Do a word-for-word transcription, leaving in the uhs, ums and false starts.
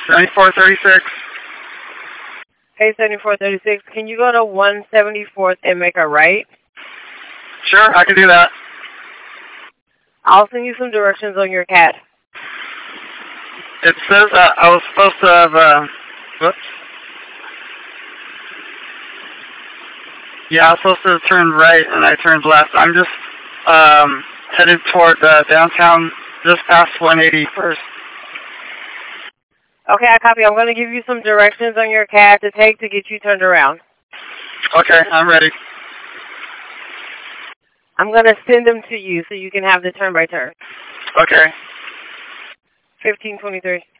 seventy-four thirty-six. Hey, seventy-four thirty-six, can you go to one seventy-fourth and make a right? Sure, I can do that. I'll send you some directions on your cat. It says uh, I was supposed to have, uh, whoops. Yeah, I was supposed to turn right, and I turned left. I'm just um, headed toward uh, downtown, just past one eighty-first. Okay, I copy. I'm going to give you some directions on your cat to take to get you turned around. Okay, I'm ready. I'm going to send them to you so you can have the turn by turn. Okay. fifteen twenty-three.